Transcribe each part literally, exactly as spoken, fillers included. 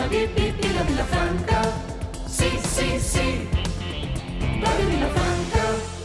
vi, vi, Vila Vilafranca. Sí, sí, sí, Ràdio Vilafranca.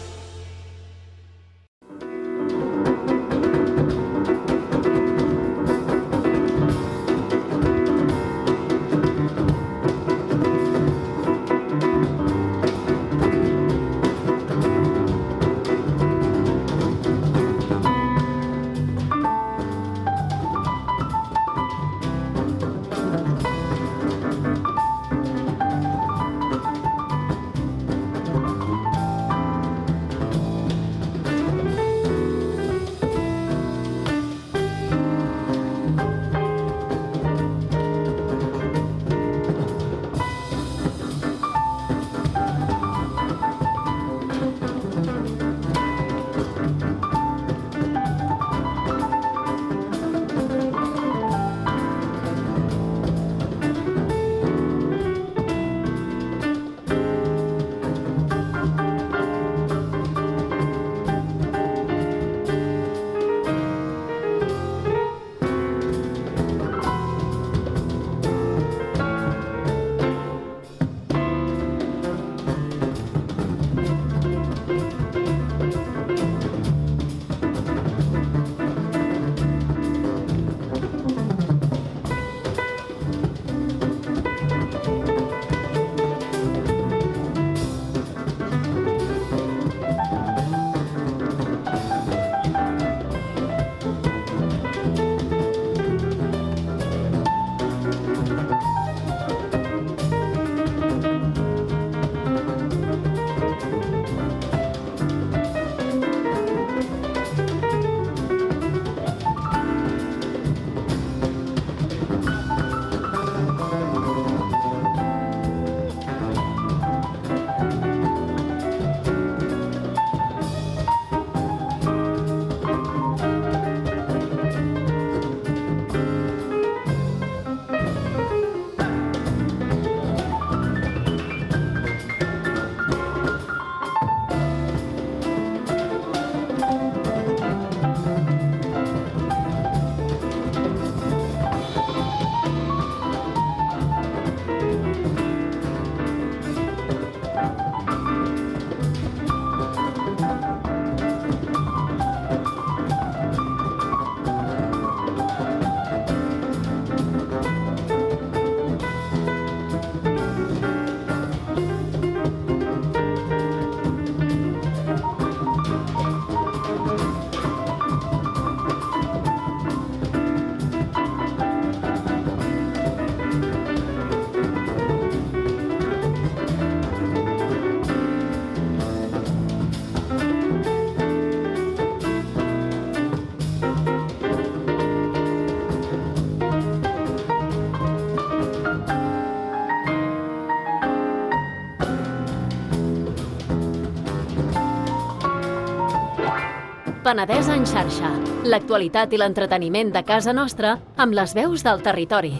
Penedès en xarxa. L'actualitat i l'entreteniment de casa nostra amb les veus del territori.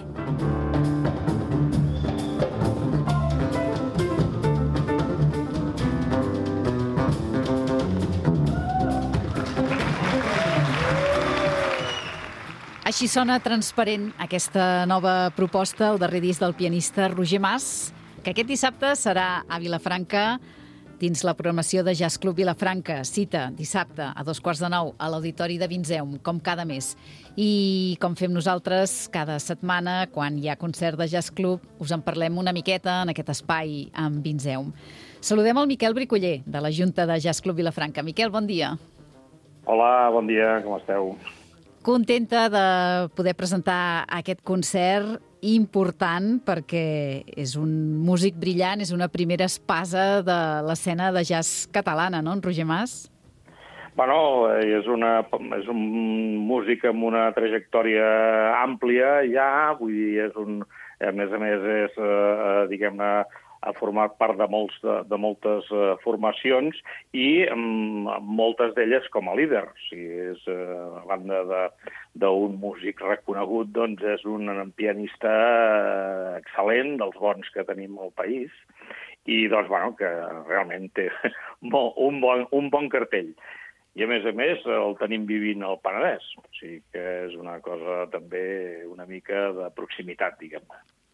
Així sona Transparent, aquesta nova proposta, el darrer disc del pianista Roger Mas, que aquest dissabte serà a Vilafranca, dins la programació de Jazz Club Vilafranca. Cita dissabte a dos quarts de nou a l'Auditori de Vinzeum, com cada mes. I com fem nosaltres cada setmana, quan hi ha concert de Jazz Club, us en parlem una miqueta en aquest espai amb Vinzeum. Saludem el Miquel Bricoller, de la Junta de Jazz Club Vilafranca. Miquel, bon dia. Hola, bon dia, com esteu? Contenta de poder presentar aquest concert important perquè és un músic brillant, és una primera espasa de l'escena de jazz catalana, no, en Roger Mas? Bueno, és, una, és un músic amb una trajectòria àmplia ja, vull dir, és un, a més a més és, eh, diguem-ne, ha format part de, molts, de, de moltes uh, formacions i um, moltes d'elles com a líder. O sigui, és, uh, a banda d'un músic reconegut, doncs és un pianista uh, excel·lent, dels bons que tenim al país, i doncs, bueno, que realment té un bon, un bon cartell. I, a més a més, el tenim vivint al Penedès. O sigui que és una cosa també una mica de proximitat, diguem-ne.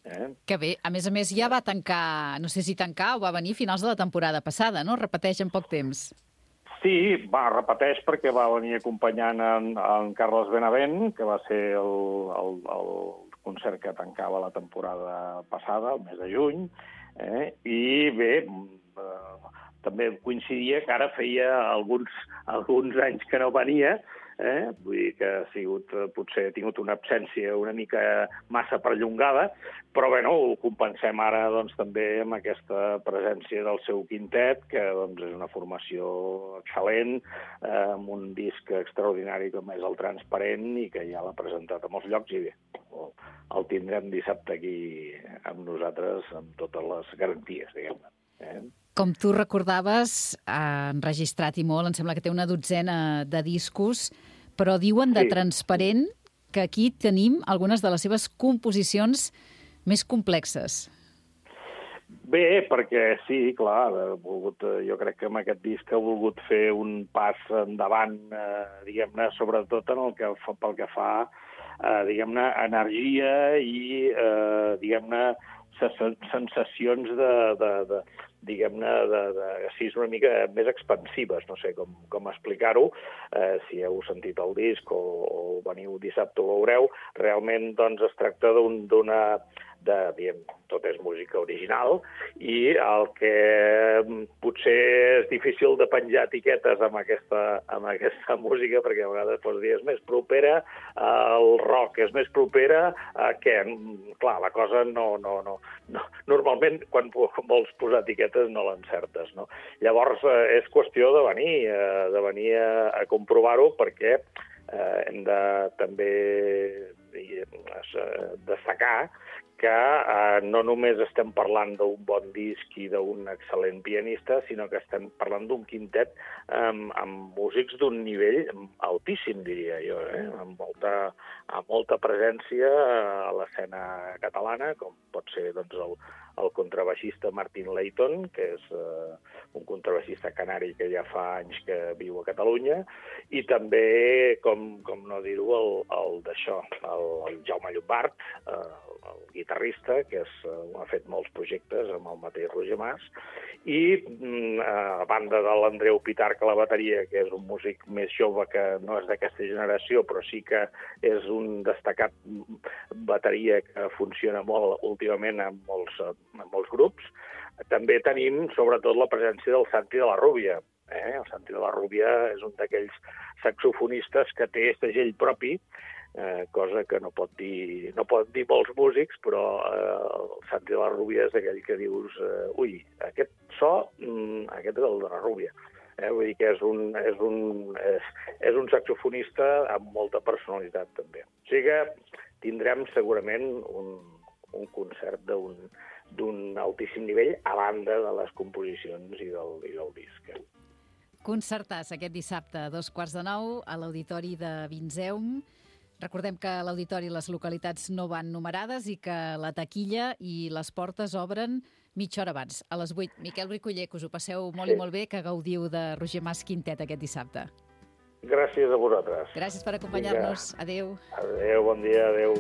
Eh? Que bé. A més a més, ja va tancar, no sé si tancar o va venir a finals de la temporada passada, no? Repeteix en poc temps. Sí, va, repeteix perquè va venir acompanyant en, en Carles Benavent, que va ser el, el, el concert que tancava la temporada passada, el mes de juny, eh? I bé, eh, també coincidia que ara feia alguns, alguns anys que no venia, eh? Vull dir que ha sigut, potser ha tingut una absència una mica massa perllongada, però bueno, ho compensem ara doncs, també amb aquesta presència del seu quintet, que doncs, és una formació excel·lent, eh, amb un disc extraordinari com és el Transparent i que ja l'ha presentat a molts llocs i bé, el, el tindrem dissabte aquí amb nosaltres amb totes les garanties, diguem-ne. Eh? Com tu recordaves, ha enregistrat i molt, em sembla que té una dotzena de discos, però diuen de Sí. Transparent que aquí tenim algunes de les seves composicions més complexes. Bé, perquè sí, clar, ha volgut, jo crec que amb aquest disc ha volgut fer un pas endavant, eh, diguem-ne, sobretot en el que fa, pel que fa, eh, diguem-ne, energia i, eh, diguem-ne, sensacions de, de, de diguem-ne, de, de, sí, una mica més expansives, no sé com, com explicar-ho, eh, si heu sentit el disc o, o veniu dissabte ho veureu, realment doncs es tracta d'un, d'una, de, diguem, tot és música original i el que potser és difícil de penjar etiquetes amb aquesta, amb aquesta música, perquè a vegades pots dir és més propera, el rock és més propera, a què? Clar, la cosa no, no, no, no. Normalment quan vols posar etiquetes no l'encertes, no? Llavors eh, és qüestió de venir, eh, de venir a, a comprovar-ho perquè eh, hem de també eh, destacar que eh, no només estem parlant d'un bon disc i d'un excel·lent pianista, sinó que estem parlant d'un quintet amb, amb músics d'un nivell altíssim, diria jo, eh? amb, molta, amb molta presència a l'escena catalana, com pot ser doncs, el, el contrabaixista Martin Layton, que és eh, un contrabaixista canari que ja fa anys que viu a Catalunya, i també, com, com no dir-ho, el, el d'això, el, el Jaume Llombart, eh, el guitarrista, que és, uh, ha fet molts projectes amb el mateix Roger Mas, i mm, a banda de l'Andreu Pitarch a la bateria, que és un músic més jove que no és d'aquesta generació, però sí que és un destacat bateria que funciona molt últimament en molts, en molts grups. També tenim, sobretot, la presència del Santi de la Rúbia. Eh? El Santi de la Rúbia és un d'aquells saxofonistes que té segell propi, Eh, cosa que no pot dir no pot dir molts músics, però eh, el Santi de la Rúbia és aquell que dius eh, ui, aquest so, mm, aquest és el de la Rúbia. Eh, vull dir que és un, és, un, és, és un saxofonista amb molta personalitat, també. O sigui que tindrem segurament un, un concert d'un, d'un altíssim nivell a banda de les composicions i del, i del disc. Concertàs aquest dissabte a dos quarts de nou a l'Auditori de Vinzeum. Recordem que a l'auditori les localitats no van numerades i que la taquilla i les portes obren mitja hora abans, a les vuit. Miquel Bricoller, que us ho passeu molt sí. i molt bé, que gaudiu de Roger Mas Quintet aquest dissabte. Gràcies a vosaltres. Gràcies per acompanyar-nos. Adéu. Adéu, bon dia, adéu.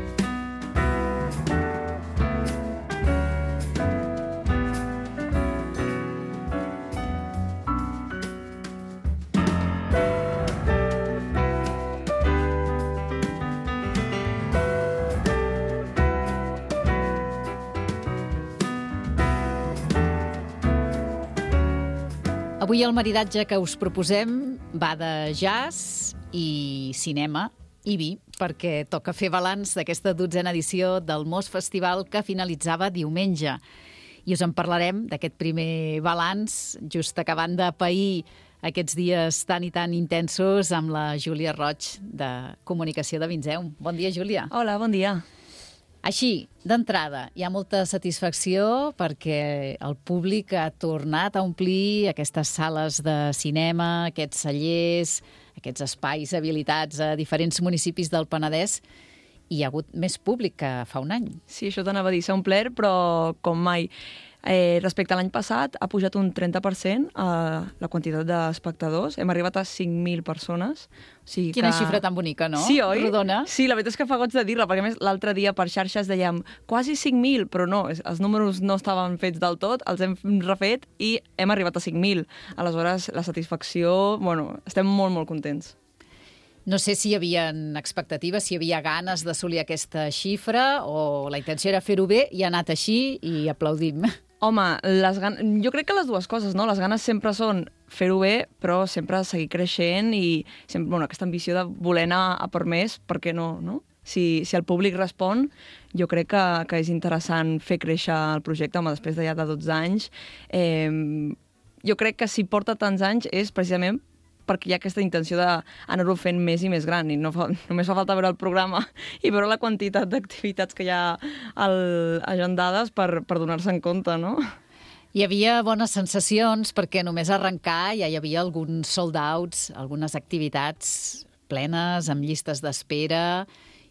Avui el maridatge que us proposem va de jazz i cinema i vi, perquè toca fer balanç d'aquesta dotzena edició del Mos Festival que finalitzava diumenge. I us en parlarem d'aquest primer balanç, just acabant de pair aquests dies tan i tan intensos amb la Júlia Roig, de Comunicació de Vinzeum. Bon dia, Júlia. Hola, bon dia. Així, d'entrada, hi ha molta satisfacció perquè el públic ha tornat a omplir aquestes sales de cinema, aquests cellers, aquests espais habilitats a diferents municipis del Penedès. Hi ha hagut més públic que fa un any. Sí, això t'anava a dir, s'ha omplert, però com mai. Eh, respecte a l'any passat, ha pujat un trenta per cent a la quantitat d'espectadors. Hem arribat a cinc mil persones. O sigui Quina que... xifra tan bonica, no? Sí, oi? Rodona. Sí, la veritat és que fa goig de dir-la, perquè a més l'altre dia per xarxes dèiem quasi cinc mil, però no, els números no estaven fets del tot, els hem refet i hem arribat a cinc mil. Aleshores, la satisfacció, bueno, estem molt, molt contents. No sé si hi havia expectatives, si hi havia ganes d'assolir aquesta xifra o la intenció era fer-ho bé i ha anat així i aplaudim. Home, les gan... jo crec que les dues coses, no? Les ganes sempre són fer-ho bé, però sempre seguir creixent i sempre, bueno, aquesta ambició de voler anar a per més, per què no, no? Si, si el públic respon, jo crec que, que és interessant fer créixer el projecte, home, després de ja de dotze anys. Eh, jo crec que si porta tants anys és precisament perquè hi ha aquesta intenció d'anar-ho fent més i més gran. I no fa, només fa falta veure el programa i veure la quantitat d'activitats que hi ha al, agendades per, per donar-se en compte, no? Hi havia bones sensacions perquè només arrencar ja hi havia alguns sold-outs, algunes activitats plenes, amb llistes d'espera,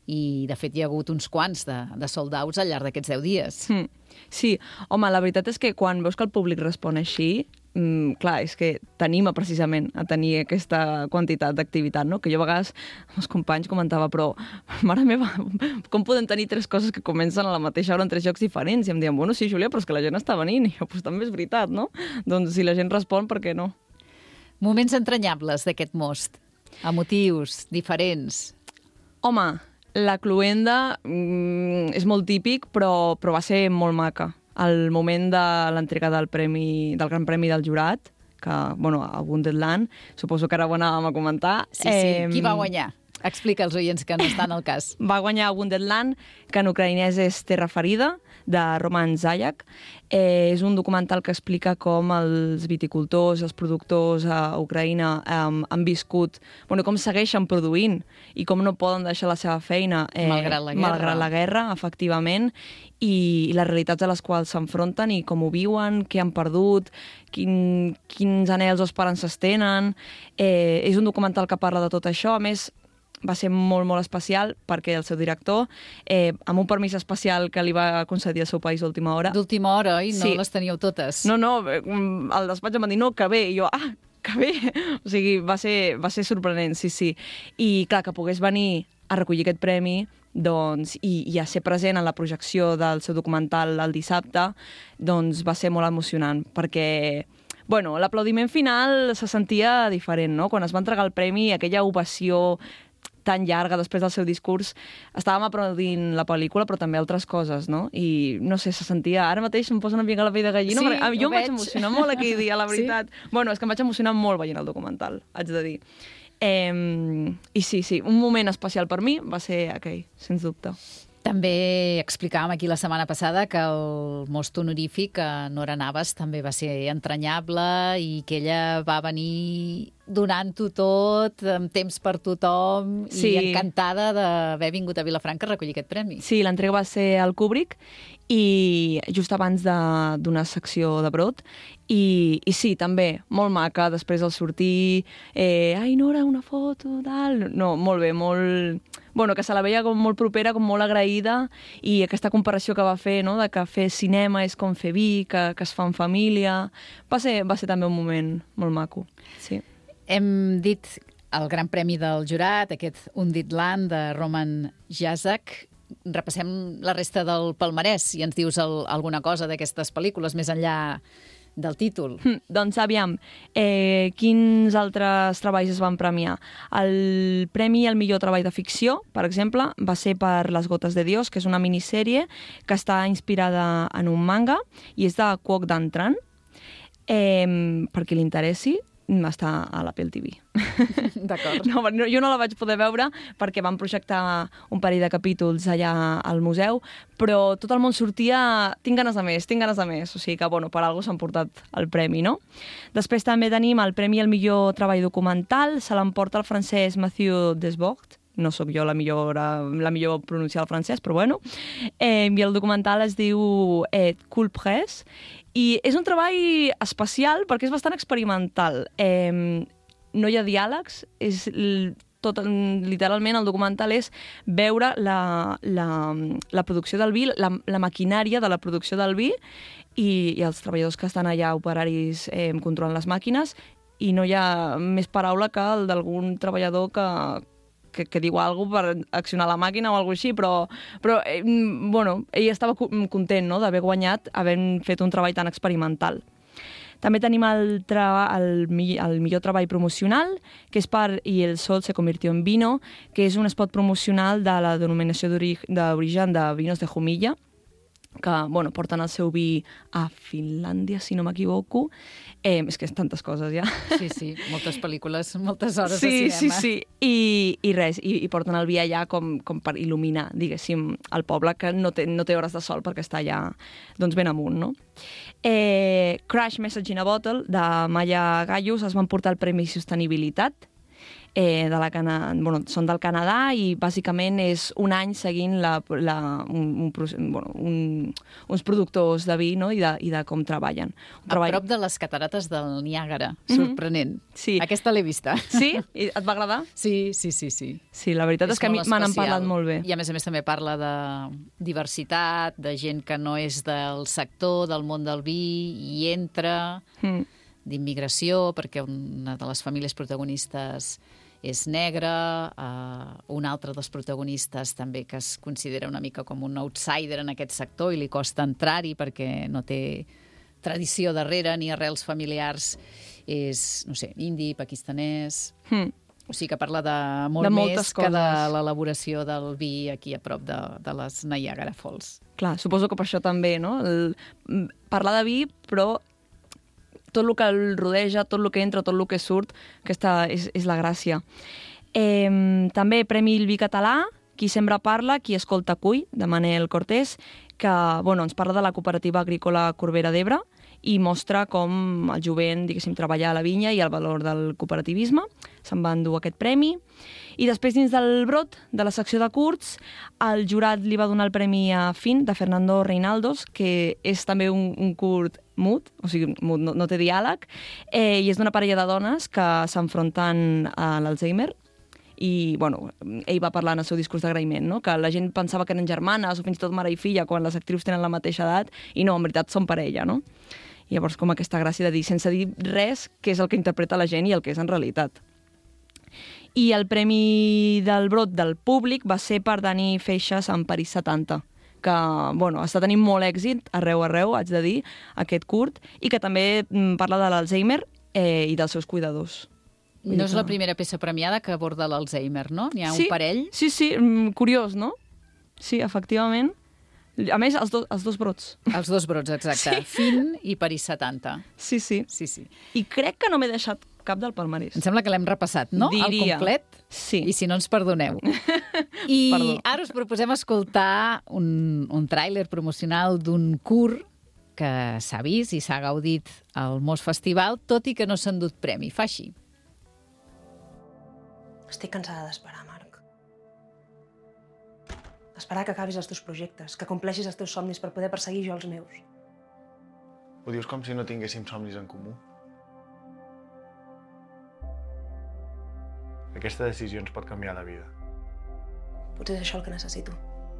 i de fet hi ha hagut uns quants de, de sold-outs al llarg d'aquests deu dies. Mm. Sí, home, la veritat és que quan veus que el públic respon així, mm, clar, és que t'anima precisament a tenir aquesta quantitat d'activitat, no? Que jo a vegades amb els companys comentava, però, mare meva, com podem tenir tres coses que comencen a la mateixa hora en tres llocs diferents? I em diuen, bueno, sí, Júlia, però és que la gent està venint. I jo, doncs també és veritat, no? Doncs si la gent respon, per què no? Moments entranyables d'aquest most, emotius, diferents. Home, la cloenda mm, és molt típic, però, però va ser molt maca. El moment de l'entrega del premi, del Gran Premi del Jurat, que, bueno, a Wonderland, suposo que ara ho anàvem a comentar. Sí, sí. Eh... Qui va guanyar? Explica als oients que no estan al cas. Va guanyar Wonderland, que en ucraïnès és Terra ferida, de Roman Zayak. Eh, és un documental que explica com els viticultors, els productors a Ucraïna eh, han viscut, bueno, com segueixen produint i com no poden deixar la seva feina eh, malgrat la guerra, malgrat la guerra, efectivament, i, i les realitats a les quals s'enfronten i com ho viuen, què han perdut, quin, quins anhels o esperances tenen. Eh, és un documental que parla de tot això. A més, va ser molt, molt especial perquè el seu director, eh, amb un permís especial que li va concedir al seu país d'última hora... D'última hora, oi? No sí. Les teníeu totes. No, no, el despatx em va dir, no, que bé, i jo, ah, que bé! O sigui, va ser, va ser sorprenent, sí, sí. I clar, que pogués venir a recollir aquest premi, doncs, i, i a ser present en la projecció del seu documental el dissabte, doncs va ser molt emocionant, perquè... Bueno, l'aplaudiment final se sentia diferent, no? Quan es va entregar el premi, aquella ovació tan llarga després del seu discurs, estàvem aplaudint la pel·lícula, però també altres coses, no? I, no sé, se sentia... Ara mateix em posa una mica la pell de gallina, sí, perquè jo em veig. vaig emocionar molt aquell dia, la veritat. Sí? Bueno, és que em vaig emocionar molt veient el documental, haig de dir. Eh, I sí, sí, un moment especial per mi va ser aquell, sens dubte. També explicàvem aquí la setmana passada que el most honorífic a Nora Navas també va ser entranyable i que ella va venir donant-ho tot, amb temps per tothom, sí. I encantada d'haver vingut a Vilafranca a recollir aquest premi. Sí, l'entrega va ser al Kubrick i just abans d'una secció de Brot. I, I sí, també, molt maca, després del sortir, eh, ai, Nora, una foto, tal... No, molt bé, molt... Bueno, que se la veia com molt propera, com molt agraïda, i aquesta comparació que va fer, no?, de que fer cinema és com fer vi, que, que es fa en família... Va ser, va ser també un moment molt maco, sí. Hem dit el Gran Premi del Jurat, aquest Unditland de Roman Zayak. Repassem la resta del palmarès i ens dius el, alguna cosa d'aquestes pel·lícules més enllà del títol. Mm, doncs aviam, eh, quins altres treballs es van premiar? El premi al millor treball de ficció, per exemple, va ser per Les gotes de Dios, que és una minissèrie que està inspirada en un manga i és de Quoc Dan Tran. Eh, per qui li interessi, està a l'Apple T V. D'acord. No, jo no la vaig poder veure perquè van projectar un parell de capítols allà al museu, però tot el món sortia tinc ganes de més, tinc ganes de més. O sigui que, bueno, per alguna cosa s'han portat el premi, no? Després també tenim el premi al millor treball documental, se l'emporta el francès Mathieu Desbourg, no sóc jo la millor, la millor pronunciar el francès, però bueno. Eh, I el documental es diu eh, Cool Press, i és un treball especial perquè és bastant experimental. Eh, no hi ha diàlegs, és tot, literalment, el documental és veure la, la, la producció del vi, la, la maquinària de la producció del vi i, i els treballadors que estan allà, operaris, eh, controlant les màquines, i no hi ha més paraula que el d'algun treballador que, que, que diu alguna cosa per accionar la màquina o alguna cosa així, però, però eh, bueno, ell estava content, no?, d'haver guanyat, havent fet un treball tan experimental. També tenim el, tra el, el millor treball promocional, que és per Y el sol se convirtió en vino, que és un spot promocional de la denominació d'origen de Vinos de Jumilla, que bueno, porten el seu vi a Finlàndia, si no m'equivoco. Eh, és que és tantes coses, ja. Sí, sí, moltes pel·lícules, moltes hores sí, de cinema. Sí, sí, I, i res, i, i porten el vi allà com, com per il·luminar, diguéssim, el poble que no té, no té hores de sol perquè està allà doncs, ben amunt, no? Eh, Crash Message in a Bottle, de Maya Gallus, es van portar el Premi Sostenibilitat. Eh, de la Cana... bueno, són del Canadà i bàsicament és un any seguint la, la, un, un, bueno, un, uns productors de vi, no?, i, de, i de com treballen. Un treball... A prop de les catarates del Niàgara, sorprenent. Mm-hmm. Sí. Aquesta l'he vista. Sí? I et va agradar? Sí, sí, sí. Sí, sí la veritat és, és que a mi me n'han parlat molt bé. I a més a més també parla de diversitat, de gent que no és del sector, del món del vi, i entra, mm. d'immigració, perquè una de les famílies protagonistes és negre, uh, un altre dels protagonistes també que es considera una mica com un outsider en aquest sector i li costa entrar-hi perquè no té tradició darrere ni arrels familiars, és, no sé, indi, pakistanès... Mm. O sigui que parla de molt de més que coses. De l'elaboració del vi aquí a prop de, de les Niagara Falls. Clar, suposo que per això també, no? El, parlar de vi, però tot el que el rodeja, tot el que entra, tot el que surt, aquesta és, és la gràcia. Eh, també Premi El Vi Català, Qui sembra parla, qui escolta cull, de Manel Cortés, que bueno, ens parla de la cooperativa agrícola Corbera d'Ebre i mostra com el jovent, diguéssim, treballa a la vinya i el valor del cooperativisme. Se'n va endur aquest premi. I després, dins del brot, de la secció de curts, el jurat li va donar el premi a Fin, de Fernando Reinaldos, que és també un, un curt mut, o sigui, mut, no, no té diàleg, eh, i és d'una parella de dones que s'enfronten a l'Alzheimer. I, bueno, ell va parlar en el seu discurs d'agraïment, no?, que la gent pensava que eren germanes o fins i tot mare i filla quan les actrius tenen la mateixa edat, i no, en veritat són parella, no? I llavors com aquesta gràcia de dir, sense dir res, què és el que interpreta la gent i el que és en realitat. I el premi del brot del públic va ser per Dani Feixas en París setanta, que, bueno, està tenint molt èxit arreu, arreu, haig de dir, aquest curt, i que també parla de l'Alzheimer eh, i dels seus cuidadors. No és la primera peça premiada que aborda l'Alzheimer, no? N'hi ha sí, un parell? Sí, sí, curiós, no? Sí, efectivament. A més, els, do, els dos brots. Els dos brots, exacte. Sí. Fin i París setanta. Sí, sí. sí, sí. I crec que no m'he deixat cap del palmarès. Em sembla que l'hem repassat, no? Diria. Al complet? Sí. I si no, ens perdoneu. I Perdó. Ara us proposem escoltar un, un tràiler promocional d'un curt que s'ha vist i s'ha gaudit al Mos Festival, tot i que no s'ha endut premi. Fa així. Estic cansada d'esperar, Marc. Esperar que acabis els teus projectes, que compleixis els teus somnis per poder perseguir jo els meus. Ho dius com si no tinguéssim somnis en comú. Aquesta decisió ens pot canviar la vida. Potser és això el que necessito.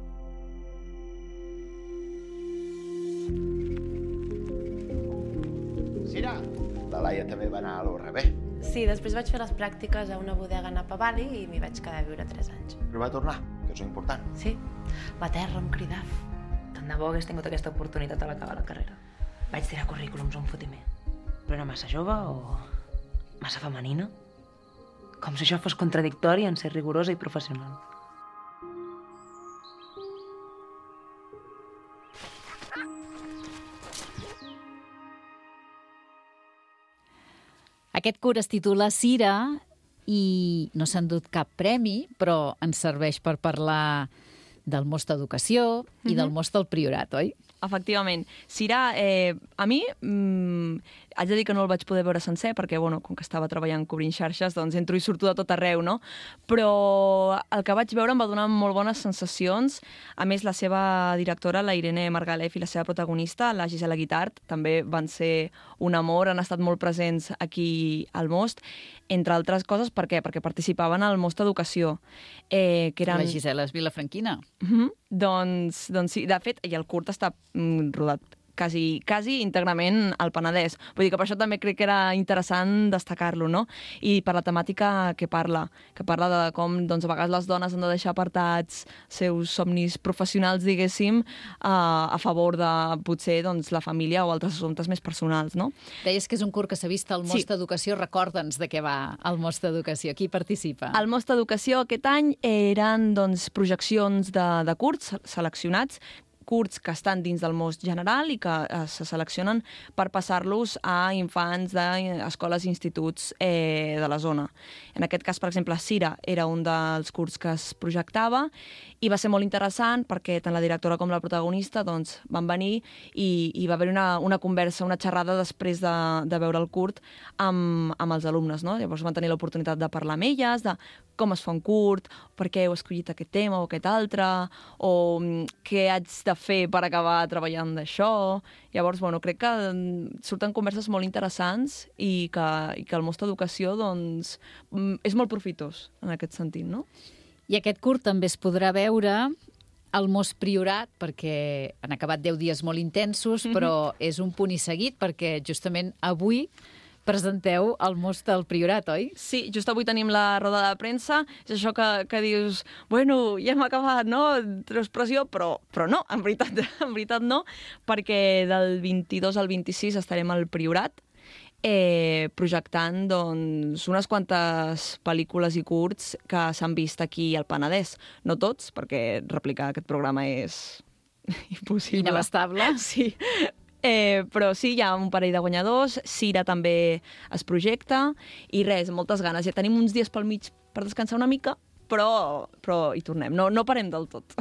Sira, la Laia també va anar a l'O R B. Sí, després vaig fer les pràctiques a una bodega a Napa Valley i m'hi vaig quedar a viure tres anys. Però va tornar, que és important. Sí, la terra em cridava. Tant de bo hagués tingut aquesta oportunitat a l'acabar la carrera. Vaig tirar currículums a un fotimer. Però era massa jove o massa femenina? Com si això fos contradictori en ser rigorosa i professional. Aquest curt es titula Sira i no s'ha endut cap premi, però ens serveix per parlar del Most d'Educació i del Most del Priorat, oi? Efectivament. Cira, eh, a mi mmm, haig de dir que no el vaig poder veure sencer perquè, bueno, com que estava treballant cobrint xarxes, doncs entro i surto de tot arreu, no? Però el que vaig veure em va donar molt bones sensacions. A més, la seva directora, la Irene Margalef, i la seva protagonista, la Gisela Guitart, també van ser un amor, han estat molt presents aquí al Most, entre altres coses, per què? Perquè participaven al Most d'Educació. Eh, que eren... La Gisela és vilafranquina. Mm-hmm. Doncs, doncs sí, de fet, i el curt està mm, rodat quasi, quasi íntegrament al Penedès. Vull dir que per això també crec que era interessant destacar-lo, no? I per la temàtica que parla, que parla de com doncs, a vegades les dones han de deixar apartats seus somnis professionals, diguéssim, a, a favor de, potser, doncs, la família o altres assumptes més personals, no? Deies que és un curt que s'ha vist al Most Sí. d'Educació. Recorda'ns de què va el Most d'Educació. Qui participa? Al Most d'Educació aquest any eren doncs, projeccions de, de curts seleccionats, curts que estan dins del Most general i que eh, se seleccionen per passar-los a infants d'escoles i instituts eh, de la zona. En aquest cas, per exemple, Cira era un dels curts que es projectava i va ser molt interessant perquè tant la directora com la protagonista doncs, van venir i, i va haver una, una conversa, una xerrada després de, de veure el curt amb, amb els alumnes. No? Llavors van tenir l'oportunitat de parlar amb elles, de com es fa un curt, per què heu escollit aquest tema o aquest altre, o què haig de fer per acabar treballant d'això. Llavors, bueno, crec que surten converses molt interessants i que, i que el Most d'Educació doncs, és molt profitós en aquest sentit, no? I aquest curt també es podrà veure al Most Priorat, perquè han acabat deu dies molt intensos, però és un punt i seguit, perquè justament avui presenteu el Most del Priorat, oi? Sí, just avui tenim la roda de premsa. És això que, que dius, bueno, ja hem acabat, no? Treus pressió, però, però no, en veritat, en veritat no, perquè del vint-i-dos al vint-i-sis estarem al Priorat, eh, projectant doncs, unes quantes pel·lícules i curts que s'han vist aquí al Penedès. No tots, perquè replicar aquest programa és impossible. Inabastable. Sí. Eh, però sí, hi ha un parell de guanyadors, Cira també es projecta, i res, moltes ganes. Ja tenim uns dies pel mig per descansar una mica, però, però hi tornem, no, no parem del tot.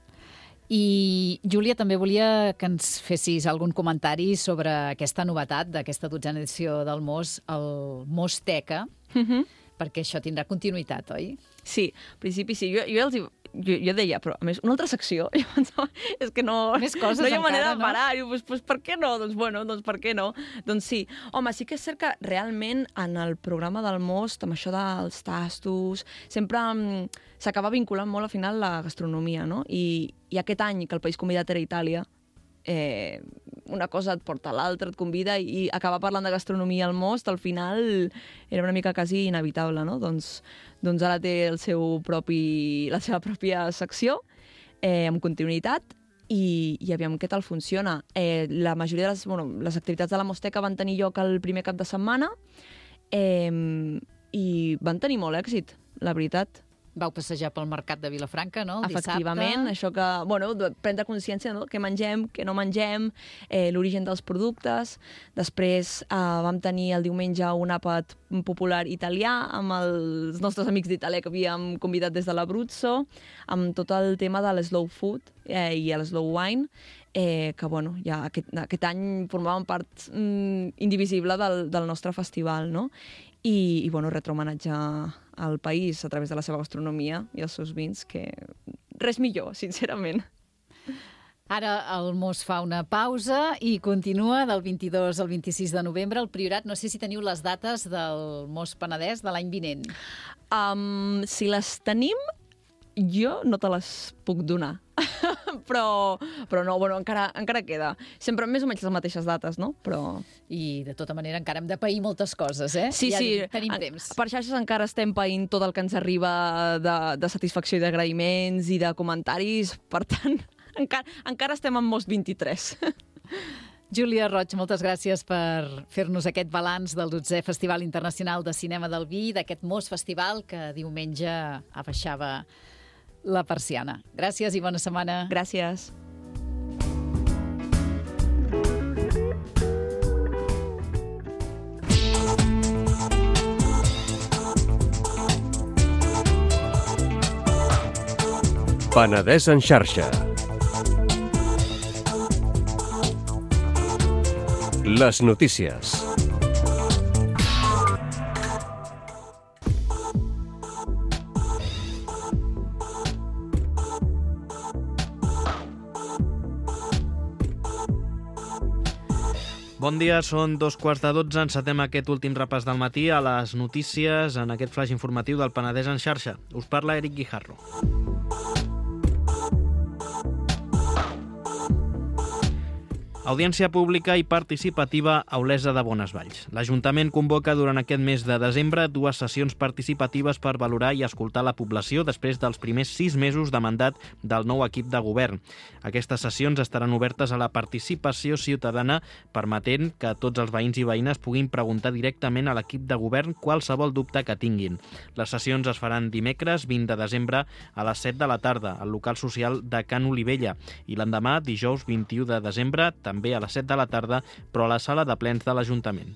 I, Júlia, també volia que ens fessis algun comentari sobre aquesta novetat d'aquesta dotzena edició del Most, el Mosteca, Mm-hmm. perquè això tindrà continuïtat, oi? Sí, al principi sí. Jo, jo, els, jo, jo deia, però a més, una altra secció, jo pensava, és que no, Més coses no hi ha encara, manera de no? parar. I, pues, pues, per què no? Doncs bueno, doncs per què no? Doncs sí. Home, sí que és cert que realment en el programa del Most, amb això dels tastos, sempre um, s'acaba vinculant molt al final la gastronomia, no? I, i aquest any, que el país convidat era Itàlia, eh, una cosa et porta a l'altra, et convida, i acabar parlant de gastronomia al Most, al final era una mica quasi inevitable, no? Doncs, doncs ara té el seu propi, la seva pròpia secció, eh, amb continuïtat, i, i aviam què tal funciona. Eh, la majoria de les, bueno, les activitats de la Mosteca van tenir lloc el primer cap de setmana, eh, i van tenir molt èxit, la veritat. Vau passejar pel mercat de Vilafranca, no?, el Efectivament, dissabte. això que, bueno, de prendre consciència, no?, què mengem, què no mengem, eh, l'origen dels productes. Després eh, vam tenir el diumenge un àpat popular italià amb els nostres amics d'Itàlia que havíem convidat des de l'Abruzzo, amb tot el tema de l'slow food eh, i el slow wine, eh, que, bueno, ja aquest, aquest any formaven part mm, indivisible del, del nostre festival, no? I, i bueno, retrohomenatge al país a través de la seva gastronomia i els seus vins, que res millor, sincerament. Ara el Most fa una pausa i continua del vint-i-dos al vint-i-sis de novembre. El Priorat, no sé si teniu les dates del Most Penedès de l'any vinent. Um, si les tenim, jo no te les puc donar. però, però no, bueno, encara, encara queda. Sempre més o menys les mateixes dates, no? Però... I, de tota manera, encara hem de pair moltes coses, eh? Sí, ja sí. tenim en, temps. Per xarxes encara estem paint tot el que ens arriba de, de satisfacció i d'agraïments i de comentaris. Per tant, encara, encara estem en Most vint-i-tres. Júlia Roig, moltes gràcies per fer-nos aquest balanç del dotzè Festival Internacional de Cinema del Vi, d'aquest Most Festival que diumenge abaixava la persiana. Gràcies i bona setmana. Gràcies. Penedès en xarxa. Les notícies. Bon dia, són dos quarts de dotze. Encetem aquest últim repàs del matí a les notícies en aquest flaix informatiu del Penedès en xarxa. Us parla Eric Guijarro. Audiència pública i participativa a Olesa de Bonesvalls. L'Ajuntament convoca durant aquest mes de desembre dues sessions participatives per valorar i escoltar la població després dels primers sis mesos de mandat del nou equip de govern. Aquestes sessions estaran obertes a la participació ciutadana, permetent que tots els veïns i veïnes puguin preguntar directament a l'equip de govern qualsevol dubte que tinguin. Les sessions es faran dimecres vint de desembre a les set de la tarda al local social de Can Olivella i l'endemà, dijous vint-i-u de desembre, també a les set de la tarda, però a la sala de plens de l'Ajuntament.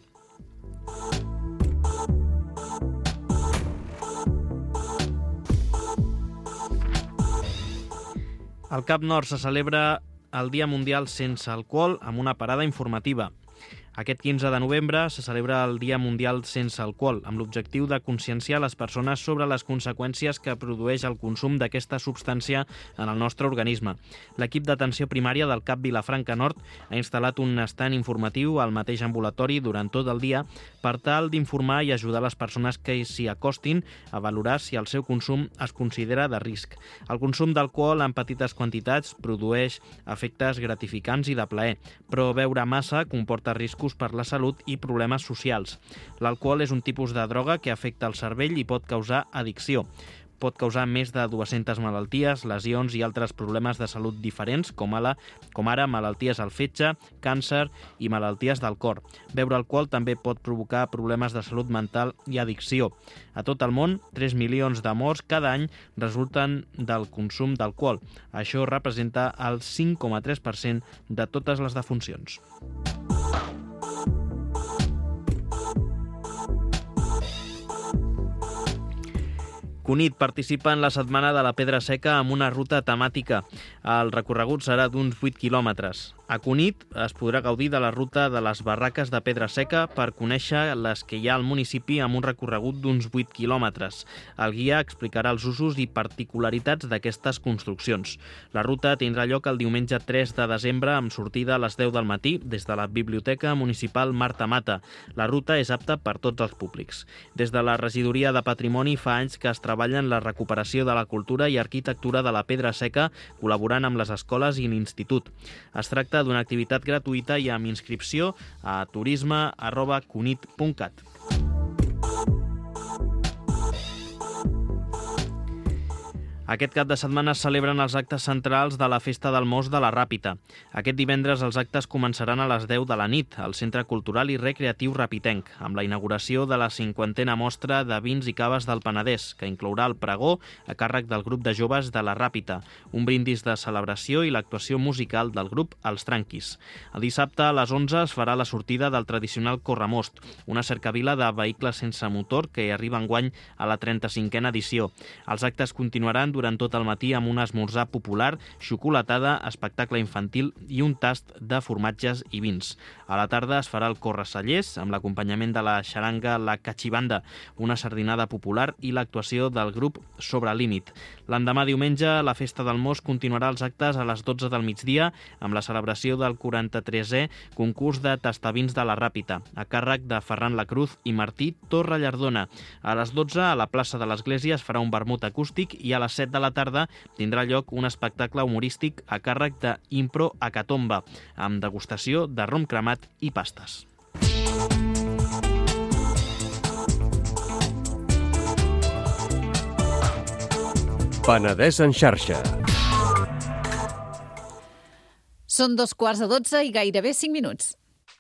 Al Cap Nord se celebra el Dia Mundial Sense Alcohol amb una parada informativa. Aquest quinze de novembre se celebra el Dia Mundial Sense Alcohol, amb l'objectiu de conscienciar les persones sobre les conseqüències que produeix el consum d'aquesta substància en el nostre organisme. L'equip d'atenció primària del Cap Vilafranca Nord ha instal·lat un estand informatiu al mateix ambulatori durant tot el dia per tal d'informar i ajudar les persones que s'hi acostin a valorar si el seu consum es considera de risc. El consum d'alcohol en petites quantitats produeix efectes gratificants i de plaer, però beure massa comporta riscos per la salut i problemes socials. L'alcohol és un tipus de droga que afecta el cervell i pot causar addicció. Pot causar més de dues-centes malalties, lesions i altres problemes de salut diferents, com, la, com ara malalties al fetge, càncer i malalties del cor. Beure alcohol també pot provocar problemes de salut mental i addicció. A tot el món, tres milions de morts cada any resulten del consum d'alcohol. Això representa el cinc coma tres per cent de totes les defuncions. Cunit participa en la Setmana de la Pedra Seca amb una ruta temàtica. El recorregut serà d'uns vuit quilòmetres. A Cunit es podrà gaudir de la ruta de les barraques de Pedra Seca per conèixer les que hi ha al municipi amb un recorregut d'uns vuit quilòmetres. El guia explicarà els usos i particularitats d'aquestes construccions. La ruta tindrà lloc el diumenge tres de desembre amb sortida a les deu del matí des de la Biblioteca Municipal Marta Mata. La ruta és apta per tots els públics. Des de la Regidoria de Patrimoni fa anys que es treballa en la recuperació de la cultura i arquitectura de la Pedra Seca, col·laborant amb les escoles i l'Institut. Es tracta d'una activitat gratuïta i amb inscripció a turisme arroba cunit punt cat. Aquest cap de setmana es celebren els actes centrals de la Festa del Mos de la Ràpita. Aquest divendres els actes començaran a les deu de la nit al Centre Cultural i Recreatiu Rapitenc, amb la inauguració de la cinquantena mostra de vins i caves del Penedès, que inclourà el pregó a càrrec del grup de joves de la Ràpita, un brindis de celebració i l'actuació musical del grup Els Tranquis. El dissabte a les onze es farà la sortida del tradicional Corremost, una cercavila de vehicles sense motor que arriba enguany a la trenta-cinquena edició. Els actes continuaran durant tot el matí amb un esmorzar popular, xocolatada, espectacle infantil i un tast de formatges i vins. A la tarda es farà el Correcellers amb l'acompanyament de la xaranga La Cachibanda, una sardinada popular i l'actuació del grup Sobre Límit. L'endemà diumenge la Festa del Mos continuarà els actes a les dotze del migdia amb la celebració del quaranta-tresè concurs de tastavins de la Ràpita, a càrrec de Ferran Lacruz i Martí Torrellardona. A les dotze a la plaça de l'Església es farà un vermut acústic i a les set de la tarda tindrà lloc un espectacle humorístic a càrrec de Impro Hecatombe, amb degustació de rom cremat i pastes. Penedès en xarxa. Són dos quarts de dotze i gairebé cinc minuts.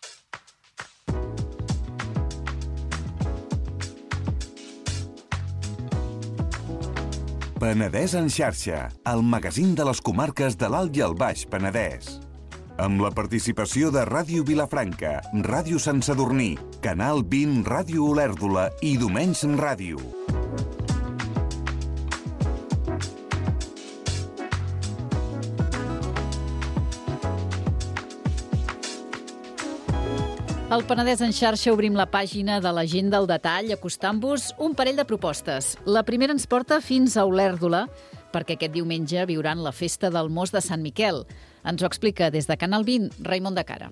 Penedès en xarxa, el magazín de les comarques de l'Alt i el Baix Penedès. Amb la participació de Ràdio Vilafranca, Ràdio Sant Sadurní, Canal vint, Ràdio Olèrdola i Domenys Ràdio. Al Penedès en xarxa obrim la pàgina de l'Agenda al detall, acostant-vos un parell de propostes. La primera ens porta fins a Olèrdola, perquè aquest diumenge viuran la festa del Mos de Sant Miquel. Ens ho explica des de Canal vint, Raimon de Cara.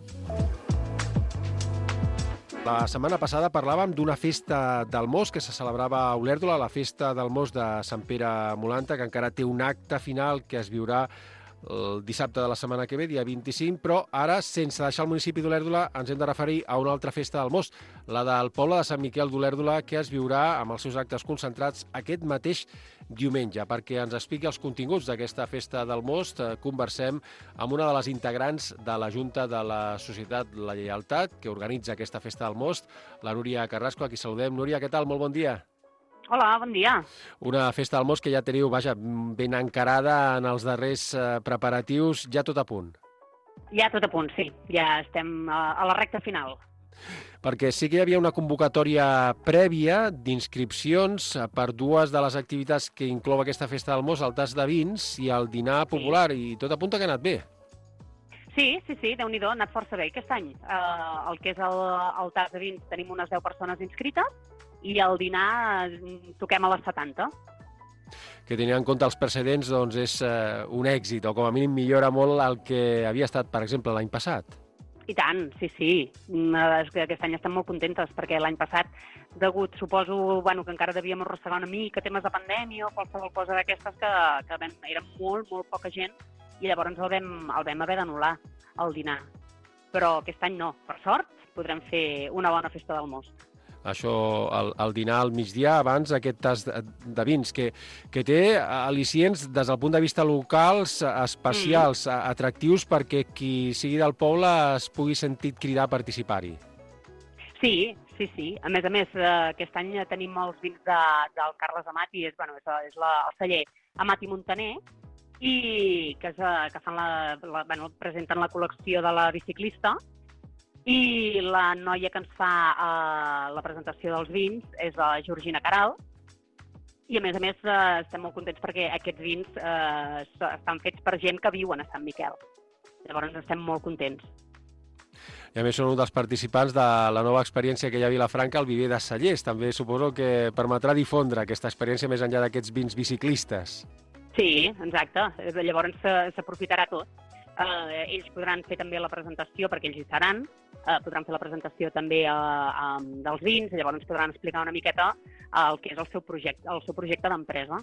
La setmana passada parlàvem d'una festa del Mos que se celebrava a Olèrdola, la festa del Mos de Sant Pere Molanta, que encara té un acte final que es viurà el dissabte de la setmana que ve, dia vint-i-cinc, però ara, sense deixar el municipi d'Olèrdola, ens hem de referir a una altra festa del Mos, la del poble de Sant Miquel d'Olèrdola, que es viurà amb els seus actes concentrats aquest mateix diumenge. Perquè ens expliqui els continguts d'aquesta festa del Most, conversem amb una de les integrants de la Junta de la Societat La Lleialtat, que organitza aquesta festa del Most, la Núria Carrasco, a qui saludem. Núria, què tal? Molt bon dia. Hola, bon dia. Una festa del Most que ja teniu, vaja, ben encarada en els darrers preparatius, ja tot a punt. Ja tot a punt, sí. Ja estem a la recta final. Perquè sí que hi havia una convocatòria prèvia d'inscripcions per dues de les activitats que inclou aquesta festa del Most, el tas de vins i el dinar popular, sí. I tot apunta que ha anat bé. Sí, sí, sí, Déu-n'hi-do, ha anat força bé aquest any. Uh, el que és el, el tas de vins tenim unes deu persones inscrites i el dinar toquem a les setanta. Que tenint en compte els precedents, doncs és uh, un èxit, o com a mínim millora molt el que havia estat, per exemple, l'any passat. I tant, sí, sí. Aquest any estem molt contentes, perquè l'any passat, degut, suposo, bueno, que encara devíem arrossegar una mica temes de pandèmia o qualsevol cosa d'aquestes, que, que vam, era molt, molt poca gent, i llavors el vam, el vam haver d'anul·lar, el dinar. Però aquest any no. Per sort, podrem fer una bona festa del Most. Això, el, el dinar al migdia, abans aquest tas de, de vins, que, que té al·licients des del punt de vista locals, especials, mm. atractius, perquè qui sigui del poble es pugui sentir cridar a participar-hi. Sí, sí, sí. A més a més, aquest any tenim els vins de, del Carles Amati, és, bueno, és, és la, el celler Amati Montaner, i que, és, que fan la, la, bueno, presenten la col·lecció de la biciclista, i la noia que ens fa eh, la presentació dels vins és la Georgina Caral, i a més a més eh, estem molt contents perquè aquests vins eh, estan fets per gent que viuen a Sant Miquel. Llavors estem molt contents. I a més són un dels participants de la nova experiència que hi ha a Vilafranca, el Viver de Cellers. També suposo que permetrà difondre aquesta experiència més enllà d'aquests vins biciclistes. Sí, exacte. Llavors s'aprofitarà tot. Uh, ells podran fer també la presentació, perquè ells hi seran, uh, podran fer la presentació també uh, um, dels vins, i llavors ens podran explicar una miqueta uh, el que és el seu projecte, el seu projecte d'empresa.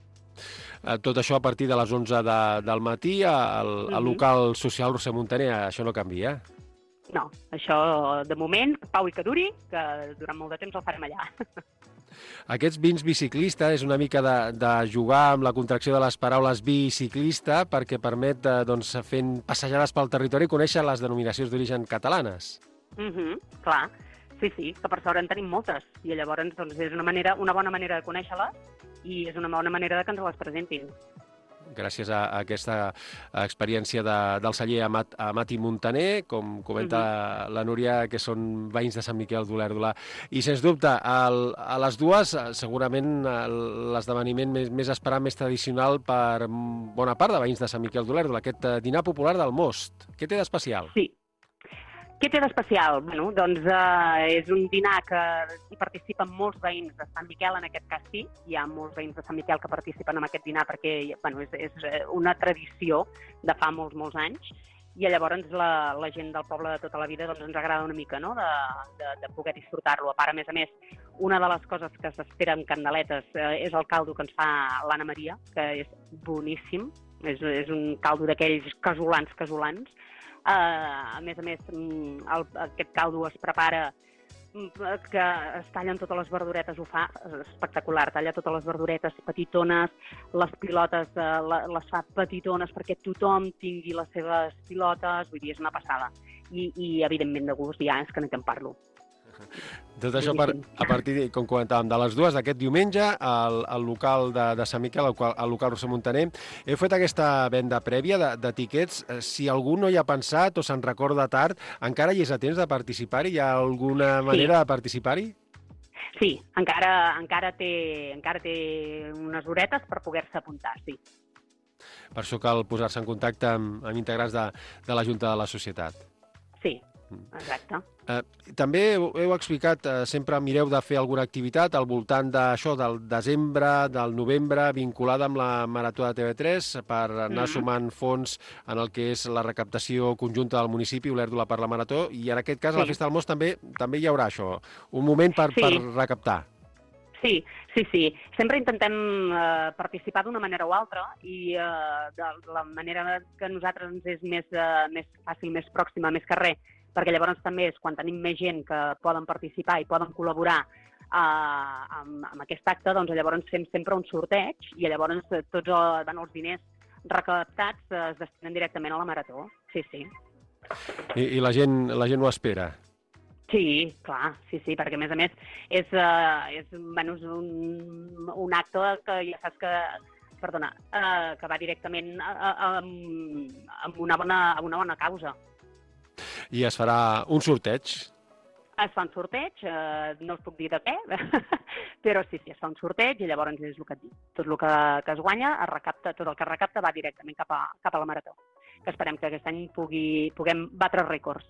Uh, tot això a partir de les onze de, del matí al, al uh-huh. local social Roser Montaner, això no canvia? No, això de moment, pau i que duri, que durant molt de temps el farem allà. Aquests vins biciclista és una mica de, de jugar amb la contracció de les paraules biciclista, perquè permet, doncs, fent passejades pel territori, conèixer les denominacions d'origen catalanes. Mm-hmm, clar, sí, sí, que per sort en tenim moltes, i llavors doncs, és una, manera, una bona manera de conèixer-les i és una bona manera de que ens les presentin. Gràcies a, a aquesta experiència de, del celler Amat, Amati Montaner, com comenta uh-huh. la Núria, que són veïns de Sant Miquel d'Olèrdola. I, sens dubte, el, a les dues, segurament l'esdeveniment més, més esperat, més tradicional per bona part de veïns de Sant Miquel d'Olèrdola, aquest dinar popular del Most. Què té d'especial? Sí. Què té d'especial? Bueno, doncs eh, és un dinar que hi participen molts veïns de Sant Miquel, en aquest cas sí. Hi ha molts veïns de Sant Miquel que participen en aquest dinar perquè bueno, és, és una tradició de fa molts, molts anys. I llavors la, la gent del poble de tota la vida doncs, ens agrada una mica, no?, de, de, de poder disfrutar-lo. A part, a més a més, una de les coses que s'espera en candeletes eh, és el caldo que ens fa l'Anna Maria, que és boníssim. És, és un caldo d'aquells casolans, casolans. Uh, a més a més, el, aquest caldo es prepara, que es tallen totes les verduretes, ho fa espectacular, talla totes les verduretes petitones, les pilotes uh, les fa petitones perquè tothom tingui les seves pilotes, vull dir, és una passada. I, i evidentment de gust ja és que no te'n parlo. Tot això per, a partir, de, com comentàvem, de les dues d'aquest diumenge al, al local de, de Sant Miquel, al, al local Roser Montaner. Heu fet aquesta venda prèvia de, de tiquets. Si algú no hi ha pensat o se'n recorda tard, encara hi és a temps de participar-hi? Hi ha alguna manera sí. de participar-hi? Sí, encara, encara, té, encara té unes horetes per poder-se apuntar, sí. Per això cal posar-se en contacte amb, amb integrants de, de la Junta de la Societat. Sí. Exacte. Eh, també heu explicat, eh, sempre mireu de fer alguna activitat al voltant d'això, del desembre, del novembre, vinculada amb la Marató de T V tres, per anar Mm. sumant fons en el que és la recaptació conjunta del municipi, Olèrdola per la Marató, i en aquest cas a la Sí. Festa del Most també també hi haurà això, un moment per, Sí. per recaptar. Sí, sí, sí. Sempre intentem eh, participar d'una manera o altra i eh, de la manera que a nosaltres ens és més, eh, més fàcil, més pròxima, més que res, perquè llavors també és quan tenim més gent que poden participar i poden col·laborar eh, amb, amb aquest acte, doncs llavors fem sempre un sorteig i llavors eh, tots eh, bueno, els diners recaptats eh, es destinen directament a la Marató. Sí, sí. I, i la, gent, la gent ho espera. Sí, clar, sí, sí, perquè a més a més és, uh, és, bueno, és un, un acte que ja saps que, perdona, uh, que va directament a, a, amb, amb, una bona, amb una bona causa. I es farà un sorteig. Es fa un sorteig, uh, no us puc dir de què, però sí, sí, es fa un sorteig i llavors és el que et dic. Tot el que, que es guanya, es recapta, tot el que es recapta va directament cap a, cap a la Marató, que esperem que aquest any pugui, puguem batre rècords.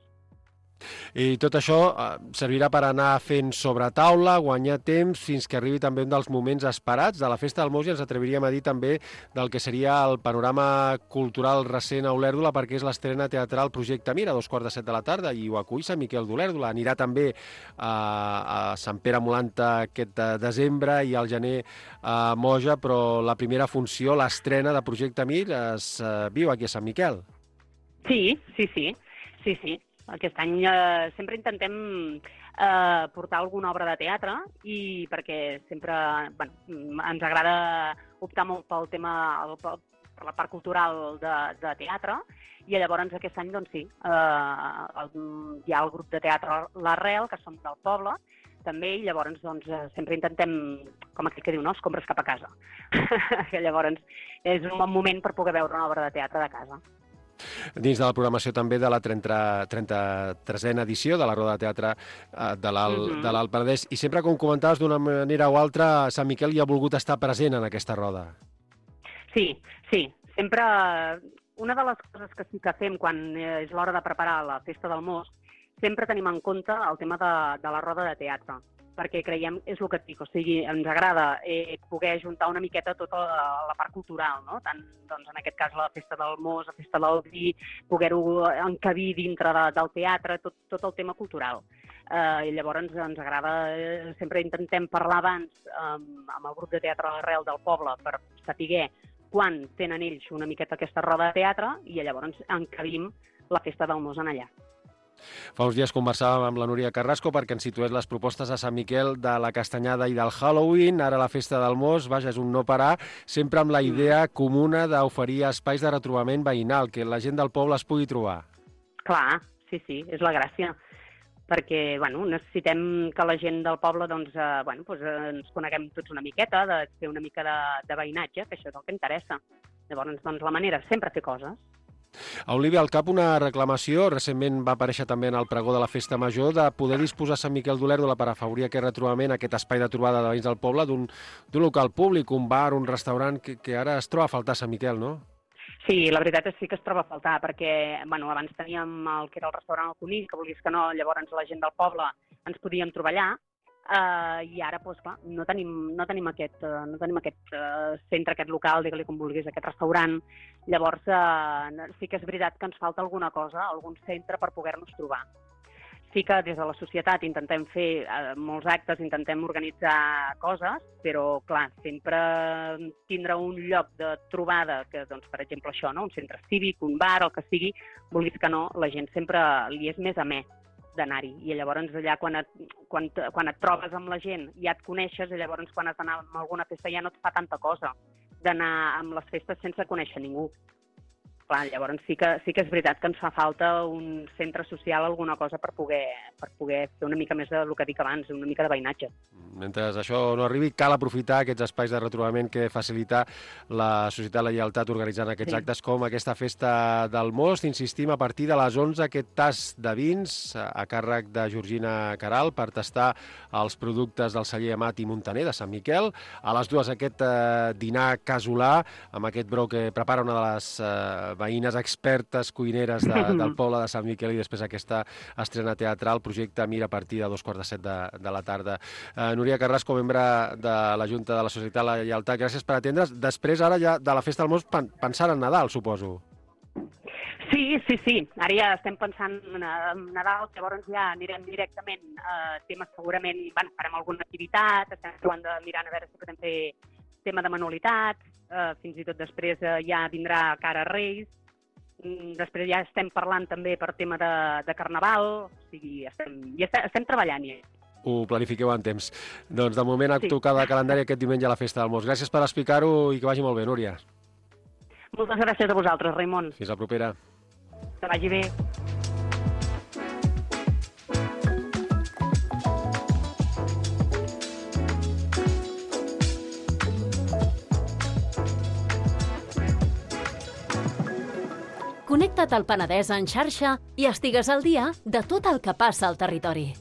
I tot això eh, servirà per anar fent sobre taula, guanyar temps, fins que arribi també un dels moments esperats de la Festa del Most, i ens atreviríem a dir també del que seria el panorama cultural recent a Olèrdola, perquè és l'estrena teatral Projecte Mir, a dos quarts de set de la tarda, i ho acull Sant Miquel d'Olèrdola. Anirà també a, a Sant Pere Mulanta aquest desembre i al gener a Moja, però la primera funció, l'estrena de Projecte Mir, es eh, viu aquí a Sant Miquel. Sí, sí, sí, sí, sí. Aquest any eh, sempre intentem eh, portar alguna obra de teatre i perquè sempre bueno, ens agrada optar molt pel tema, pel, per la part cultural de, de teatre i llavors aquest any doncs sí, eh, el, hi ha el grup de teatre L'Arrel, que som del poble, també, i llavors doncs, sempre intentem, com aquell que diu, no? Escombres cap a casa. Que llavors és un bon moment per poder veure una obra de teatre de casa. Dins de la programació també de la trenta-tresena edició de la Roda de Teatre de l'Alt Penedès. I sempre, com comentaves, d'una manera o altra, Sant Miquel hi ha volgut estar present en aquesta roda. Sí, sí. Sempre, una de les coses que sí que fem quan és l'hora de preparar la Festa del Most, sempre tenim en compte el tema de, de la roda de teatre, perquè creiem, és el que et dic, o sigui, ens agrada eh, poder juntar una miqueta tota la, la part cultural, no? Tant, doncs, en aquest cas, la Festa del Most, la Festa del Vi, poder-ho encabir dintre de, del teatre, tot, tot el tema cultural. Eh, I llavors ens, ens agrada, eh, sempre intentem parlar abans amb, amb el grup de teatre L'Arrel del poble per saber quan tenen ells una miqueta aquesta roda de teatre i llavors encabim la Festa del Most en allà. Fa uns dies conversàvem amb la Núria Carrasco perquè ens situés les propostes a Sant Miquel de la Castanyada i del Halloween, ara la Festa del Most, vaja, és un no parar, sempre amb la idea comuna d'oferir espais de retrobament veïnal, que la gent del poble es pugui trobar. Clar, sí, sí, és la gràcia, perquè bueno, necessitem que la gent del poble doncs, eh, bueno, doncs, eh, ens coneguem tots una miqueta, de fer una mica de, de veïnatge, que això és el que interessa. Llavors, doncs, la manera és sempre fer coses. A Olívia, al cap una reclamació, recentment va aparèixer també en el pregó de la Festa Major, de poder disposar Sant Miquel d'Olèrdola per afavorir aquest retrobament, aquest espai de trobada de veïns del poble, d'un local públic, un bar, un restaurant, que, que ara es troba a faltar a Sant Miquel, no? Sí, la veritat és sí que es troba a faltar, perquè bueno, abans teníem el que era el restaurant El Conill, que volies que no, llavors la gent del poble ens podíem trobar allà, Uh, i ara doncs, clar, no tenim, no tenim aquest, uh, no tenim aquest uh, centre, aquest local, digue-li com vulguis, aquest restaurant. Llavors uh, sí que és veritat que ens falta alguna cosa, algun centre per poder-nos trobar. Sí que des de la societat intentem fer uh, molts actes, intentem organitzar coses, però clar, sempre tindre un lloc de trobada, que doncs, per exemple això, no? Un centre cívic, un bar, el que sigui, vulguis que no, la gent sempre li és més amè d'anar-hi, i llavors allà quan et, quan, quan et trobes amb la gent ja et coneixes, i llavors quan has d'anar a alguna festa ja no et fa tanta cosa d'anar amb les festes sense conèixer ningú. Clar, llavors sí que, sí que és veritat que ens fa falta un centre social, alguna cosa per poder, per poder fer una mica més del que dic abans, una mica de veïnatge. Mentre això no arribi, cal aprofitar aquests espais de retrobament que facilita la Societat La Lleialtat organitzant aquests sí. actes com aquesta Festa del Most. Insistim, a partir de les onze, aquest tast de vins a càrrec de Georgina Caral per tastar els productes del celler Amat i Montaner de Sant Miquel. A les dues, aquest eh, dinar casolà amb aquest brou que prepara una de les eh, veïnes expertes cuineres de, del poble de Sant Miquel i després aquesta estrena teatral, projecte Mira a partir de dos quarts de set de, de la tarda. Uh, Núria Carrasco, membre de la Junta de la Societat La Lleialtat, gràcies per atendre's. Després, ara ja de la Festa del Mos, pensar en Nadal, suposo. Sí, sí, sí. Ara ja estem pensant en Nadal, llavors ja anirem directament a temes segurament, bueno, farem alguna activitat, estem provant de mirar a veure si podem fer tema de manualitats, eh, fins i tot després eh, ja vindrà cara a Reis, després ja estem parlant també per tema de, de Carnaval, o sigui, estem, ja estem, estem treballant ja. Ho planifiqueu en temps. Doncs de moment a tocar de calendari aquest diumenge a la Festa del Mos. Gràcies per explicar-ho i que vagi molt bé, Núria. Moltes gràcies a vosaltres, Raimon. Fins la propera. Que vagi bé. Connecta't al Penedès en xarxa i estigues al dia de tot el que passa al territori.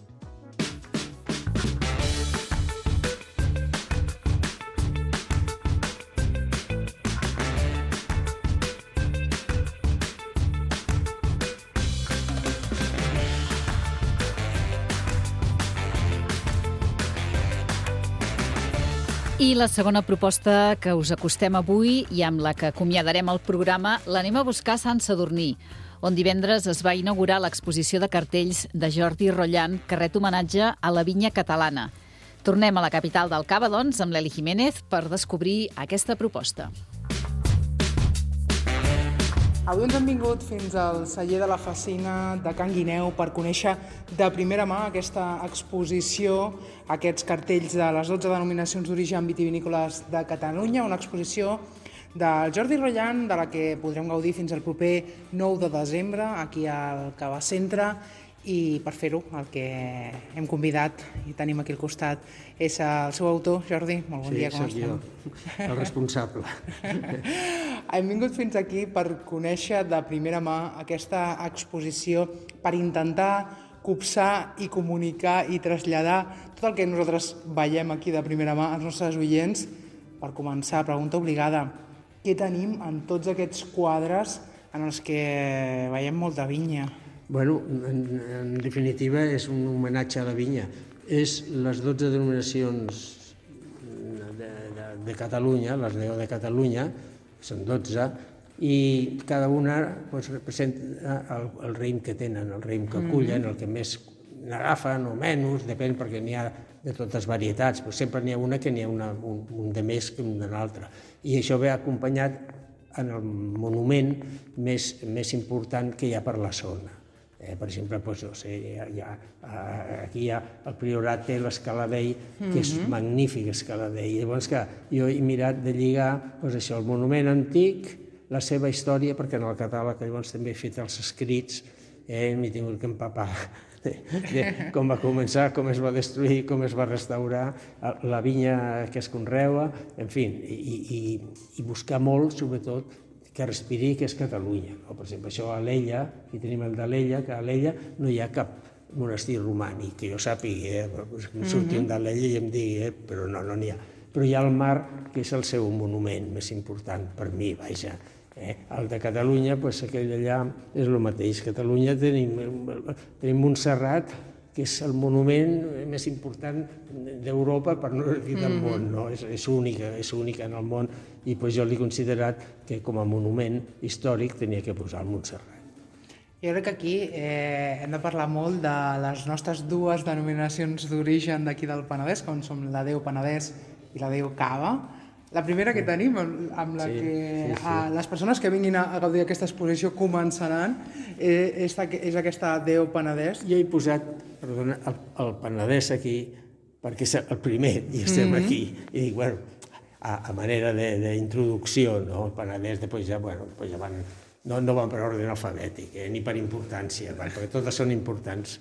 I la segona proposta que us acostem avui i amb la que acomiadarem el programa l'anem a buscar a Sant Sadurní, on divendres es va inaugurar l'exposició de cartells de Jordi Rotllant que ret homenatge a la vinya catalana. Tornem a la capital del Cava, doncs, amb l'Eli Jiménez per descobrir aquesta proposta. Avui ens hem vingut fins al celler de la Facina de Can Guineu per conèixer de primera mà aquesta exposició, aquests cartells de les dotze denominacions d'origen vitivinícoles de Catalunya, una exposició del Jordi Rotllant, de la que podrem gaudir fins al proper nou de desembre, aquí al Cava Centre, i per fer-ho el que hem convidat i tenim aquí al costat és el seu autor, Jordi. Molt bon sí, dia, com estem? Sí, soc jo, el responsable. Hem vingut fins aquí per conèixer de primera mà aquesta exposició, per intentar copsar i comunicar i traslladar tot el que nosaltres veiem aquí de primera mà als nostres oients. Per començar, pregunta obligada, què tenim en tots aquests quadres en els que veiem molta vinya? Bueno, en, en definitiva és un homenatge a la vinya. És les dotze denominacions de, de, de Catalunya, les deu de Catalunya, són dotze, i cada una pues, representa el, el raïm que tenen, el raïm que acullen, el que més n'agafen o menys, depèn perquè n'hi ha de totes varietats, però sempre n'hi ha una que n'hi ha una, un, un de més que un de l'altre. I això ve acompanyat en el monument més, més important que hi ha per la zona. Eh, per exemple, doncs, no sé, hi ha, hi ha, aquí hi ha el Priorat té l'Escaladell, que és Mhm. magnífic Escaladell. Llavors que jo he mirat de lligar doncs, això, el monument antic, la seva història, perquè en el catàleg llavors també he fet els escrits, eh, m'he tingut que empapar de, de com va començar, com es va destruir, com es va restaurar, la vinya que es conreua, en fi, i, i, i buscar molt, sobretot, que respiri, que és Catalunya. No? Per exemple, això a Alella, aquí tenim el d'Alella, que a Alella no hi ha cap monestir romànic, que jo sàpiga, eh? Em surti un d'Alella i em digui, eh? Però no, no n'hi ha. Però hi ha el mar, que és el seu monument més important per mi, vaja. Eh? El de Catalunya, doncs aquell allà és el mateix. Catalunya tenim, tenim Montserrat, que és el monument més important d'Europa, per no dir del món, no? És, és única, és única en el món, i pues, jo l'he considerat que com a monument històric tenia que posar el Montserrat. Jo crec que aquí eh, hem de parlar molt de les nostres dues denominacions d'origen d'aquí del Penedès, com són la Déu Penedès i la Déu Cava. La primera que tenim, amb la Sí, que sí, sí. ah, les persones que vinguin a, a gaudir d'aquesta exposició començaran, eh, és, és aquesta Déu Penedès. Jo he posat, perdona, el, el Penedès aquí, perquè és el primer, i estem Mhm. aquí. I dic, bueno, a, a manera d'introducció, no? El Penedès, després ja, bueno, després ja van, no, no van per ordre alfabètic, eh? Ni per importància, perquè totes són importants.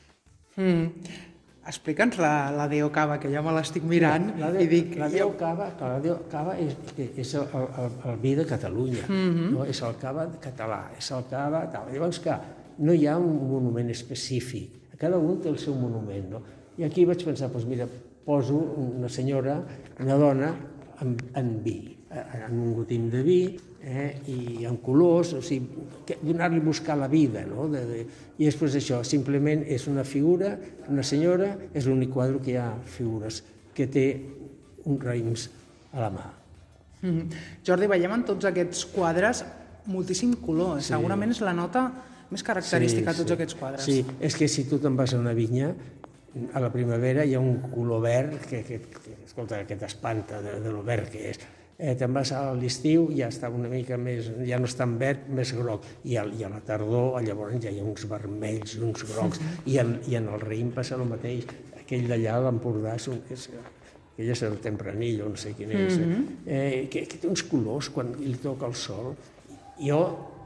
Mm. Explica'ns la, la Déu Cava, que ja me l'estic mirant, la i dic... La Déu Cava, la Déu Cava és, és el, el, el vi de Catalunya, Mhm. no? És el cava català, és el cava tal. Llavors que no hi ha un monument específic, cada un té el seu monument, no? I aquí vaig pensar, doncs mira, poso una senyora, una dona, en, en vi, en un gotim de vi, eh, i amb colors, o sigui, donar-li a buscar la vida, no? De, de, i després això, simplement és una figura, una senyora, és l'únic quadre que hi ha figures, que té uns raïms a la mà. Mm-hmm. Jordi, veiem en tots aquests quadres moltíssim color, sí. Segurament és la nota més característica de tots sí, sí. aquests quadres. Sí, és que si tu te'n vas a una vinya, a la primavera hi ha un color verd que, que, que escolta, que t'espanta de, de lo verd que és. Eh, te'n vas a l'estiu, ja està una mica més, ja no és tan verd, més groc. I a, i a la tardor, llavors ja hi ha uns vermells, uns grocs, i en, i en el raïm passa el mateix. Aquell d'allà, l'Empordà, és, és, aquell és el Tempranillo, no sé quin és, mm-hmm. eh, que, que té uns colors quan li toca el sol. Jo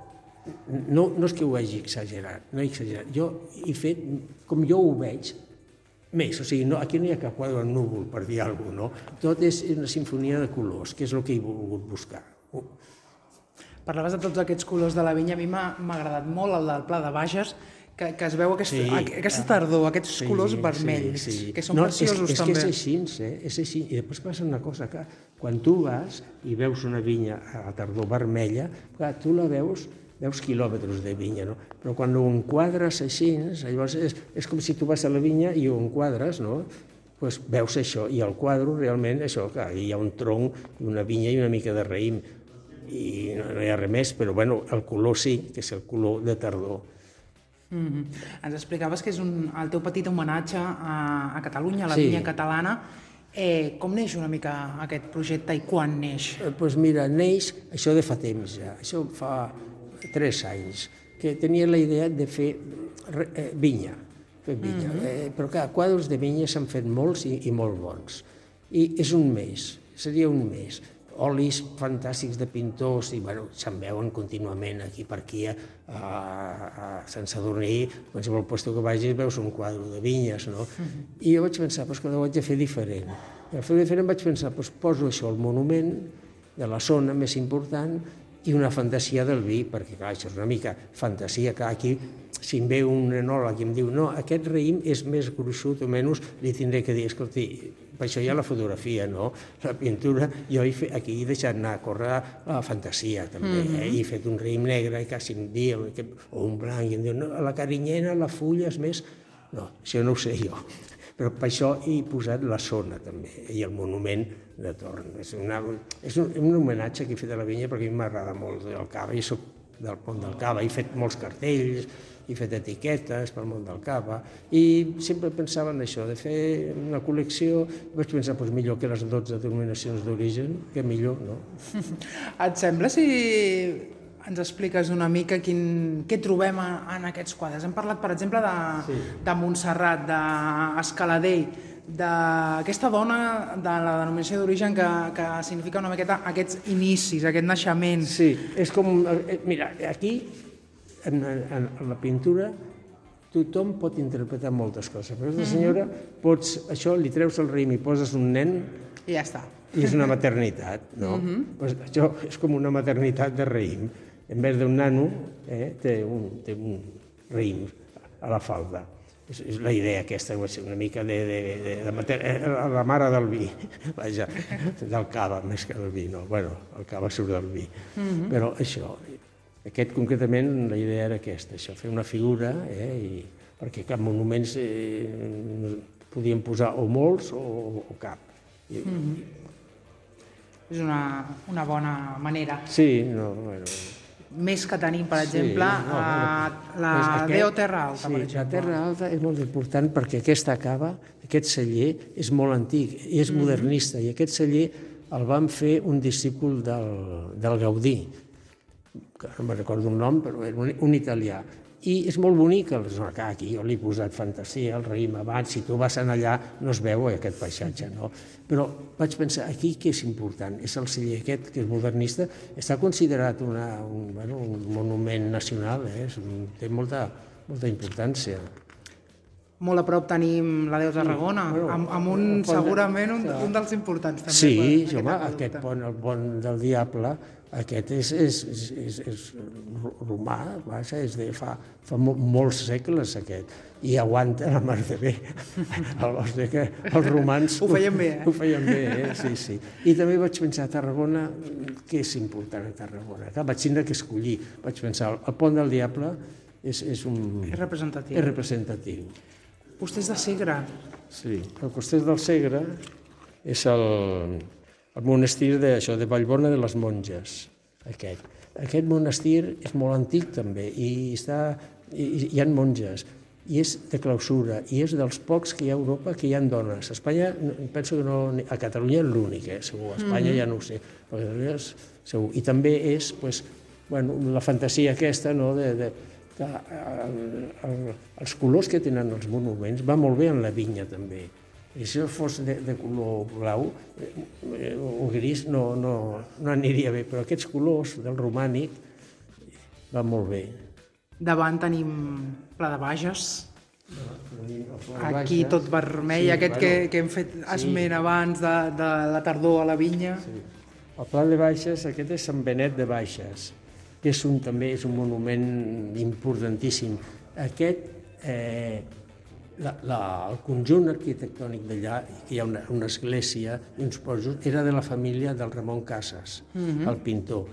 No, no és que ho hagi exagerat, no he exagerat. Jo he fet, com jo ho veig, més. O sigui, no, aquí no hi ha cap quadre en núvol, per dir alguna cosa, no? Tot és una sinfonia de colors, que és el que he volgut buscar. Parlaves de tots aquests colors de la vinya. A mi m'ha agradat molt el del Pla de Bages, que, que es veu aquest, sí, aquesta tardor, aquests sí, colors vermells, sí, sí. que són no, preciosos és, és també. És que és així, eh? És així. I després passa una cosa, que quan tu vas i veus una vinya a la tardor vermella, clar, tu la veus veus quilòmetres de vinya, no? Però quan ho enquadres així, llavors és, és com si tu vas a la vinya i ho enquadres, no? Pues veus això, i al quadre realment això, clar, hi ha un tronc, una vinya i una mica de raïm, i no, no hi ha res més, però bueno, el color sí, que és el color de tardor. Mm-hmm. Ens explicaves que és un, el teu petit homenatge a, a Catalunya, a la sí. vinya catalana. Eh, com neix una mica aquest projecte i quan neix? Doncs eh, pues mira, neix això de fa temps ja, això fa tres anys, que tenia la idea de fer eh, vinya, fer vinya. Mm-hmm. eh, però clar, quadres de vinya s'han fet molts i, i molt bons. I és un mes, seria un mes. Olis fantàstics de pintors, i bueno, se'n veuen contínuament aquí per aquí, a, a Sant Sadurní, qualsevol lloc que vagis veus un quadre de vinyes, no? Mm-hmm. I jo vaig pensar, pues, que ho vaig a fer diferent. I al fer diferent vaig pensar, pues, poso això, el monument de la zona més important, i una fantasia del vi, perquè clar, això és una mica fantasia, que aquí, si em ve un enòleg i em diu no, aquest raïm és més gruixut o menys, li tindré que dir, escolti, per això hi ha la fotografia, no? La pintura, jo he fet, aquí he deixat anar a córrer la fantasia, també, mm-hmm. eh? He fet un raïm negre, i quasi em dia, o un blanc, i em diu, no, la carinyena, la fulla és més... No, això no ho sé jo. Però per això he posat la zona, també, i el monument de Torn. És, una, és un, un homenatge que he fet a la vinya perquè a mi m'agrada molt el cava. Jo soc del món del cava, he fet molts cartells, he fet etiquetes pel món del cava, i sempre pensava en això, de fer una col·lecció. Vaig pensar, doncs millor que les dotze denominacions d'origen, que millor, no? Et sembla si ens expliques una mica quin, què trobem en aquests quadres? Hem parlat, per exemple, de, sí. de Montserrat, d'Escaladell, d'aquesta dona de la denominació d'origen que, que significa una miqueta aquests inicis, aquest naixement. Sí, és com... Mira, aquí, en, en, en la pintura, tothom pot interpretar moltes coses. Però aquesta senyora, pots, això, li treus el raïm i poses un nen... I ja està. I és una maternitat, no? Mm-hmm. Pues això és com una maternitat de raïm. En vez d'un nano, eh, té, un, té un raïm a la falda. És, és la idea aquesta, una mica de, de, de, de mater... la mare del vi, vaja, del cava més que del vi, no? Bueno, el cava surt del vi. Mm-hmm. Però això, aquest concretament, la idea era aquesta, això, fer una figura, eh, i, perquè cap monuments eh, podien posar o molts o, o cap. I, mm-hmm. És una, una bona manera. Sí, no, bueno... Més que tenim, per exemple, sí, no, no. la aquest, Deo Terra Alta, sí, per exemple. La Terra Alta és molt important perquè aquesta cava, aquest celler, és molt antic i és mm-hmm. modernista, i aquest celler el van fer un discípul del, del Gaudí, que no me'n recordo un nom, però era un, un italià. I és molt bonic, aquí jo l'he posat fantasia, el raïm abans, si tu vas allà no es veu aquest paisatge, no? Però vaig pensar, aquí què és important? És el celler aquest, que és modernista, està considerat una, un, bueno, un monument nacional, eh? És un, té molta, molta importància. Molt a prop tenim la Déu de Tarragona, Bueno, amb, amb un, el pont de- segurament un, un dels importants també. Sí, per home, aquest aquest pont, el pont del Diable, aquest és, és, és, és, és romà, vaja, és de fa, fa mo- molts segles aquest, i aguanta la mar de bé. El, o sigui que els romans... Ho feien bé, eh? Ho feien bé, eh? Sí, sí. I també vaig pensar a Tarragona, què és important a Tarragona? Clar, vaig tindre que escollir. Vaig pensar, el pont del Diable és, és un... És representatiu. És representatiu. Vostè és de Segre. Sí, el Costers del Segre és el, el monestir de, això, de Vallbona de les Monges, aquest. Aquest monestir és molt antic també i està, i, hi ha monges i és de clausura i és dels pocs que hi ha a Europa que hi ha dones. A Espanya, penso que no, a Catalunya és l'únic, eh, segur. A Espanya Mhm. ja no ho sé, però a Catalunya és segur. I també és, pues, bueno, la fantasia aquesta, no?, de, de que el, el, els colors que tenen els monuments va molt bé en la vinya també. I si fos de, de color blau eh, o gris no, no, no aniria bé, però aquests colors del romànic van molt bé. Davant tenim Pla de Bages. Aquí Bages. tot vermell, Sí, aquest bueno, que, que hem fet esment sí. abans de, de la tardor a la vinya. Sí. El Pla de Baixes, aquest és Sant Benet de Baixes, que és un, també és un monument importantíssim. Aquest, eh, la, la, el conjunt arquitectònic d'allà, que hi ha una, una església i uns porxos, era de la família del Ramon Casas, Mhm. el pintor.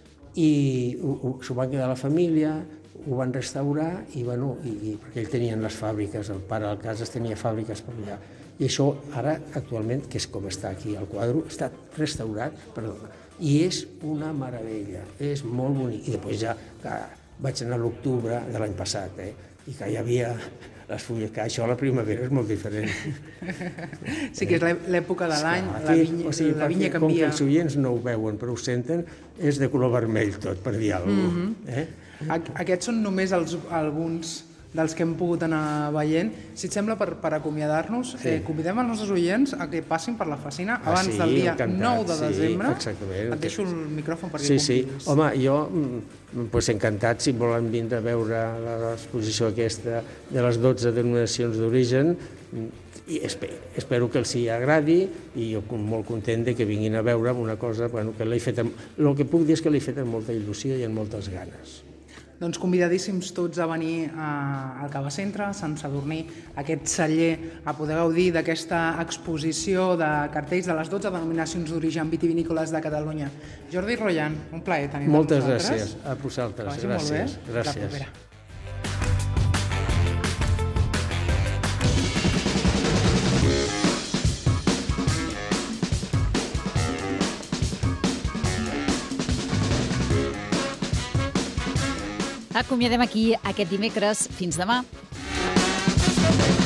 I s'ho va quedar la família, ho van restaurar i, bueno, i, i perquè ell tenien les fàbriques, el pare del Casas tenia fàbriques per allà. I això ara, actualment, que és com està aquí el quadre, està restaurat, perdona, i és una meravella, és molt bonic. I després ja que vaig anar a l'octubre de l'any passat, eh? I que hi havia les fulles, que això a la primavera és molt diferent. Sí que és l'è- l'època de l'any, Esclar, la aquí, vinya, o sigui, la vinya perquè, com que canvia. els oients no ho veuen però ho senten, és de color vermell tot, per dir alguna cosa. Mhm. eh? Aqu- Aquests són només els, alguns dels que hem pogut anar veient. Si et sembla, per, per acomiadar-nos, Sí. eh, convidem els nostres oients a que passin per la Fascina Ah, abans sí, del dia encantat, nou de sí, desembre. exactament. Et deixo el micròfon perquè Sí, sí. convidis. Home, jo mm, pues, encantat si volen vindre a veure l'exposició aquesta de les dotze denominacions d'origen mm, i espero, espero que els hi agradi i jo com molt content de que vinguin a veure una cosa bueno, que l'he fet amb, el que puc dir és que l'he fet amb molta il·lusió i amb moltes ganes. Doncs convidadíssims tots a venir a, al Cava Centre, a Sant Sadurní, a aquest celler, a poder gaudir d'aquesta exposició de cartells de les dotze denominacions d'origen vitivinícoles de Catalunya. Jordi Royan, un plaer tenir-te amb Moltes nosaltres. gràcies a vosaltres. Que vagi molt bé. Gràcies. La Gràcies. propera. Acomiadem aquí aquest dimecres. Fins demà.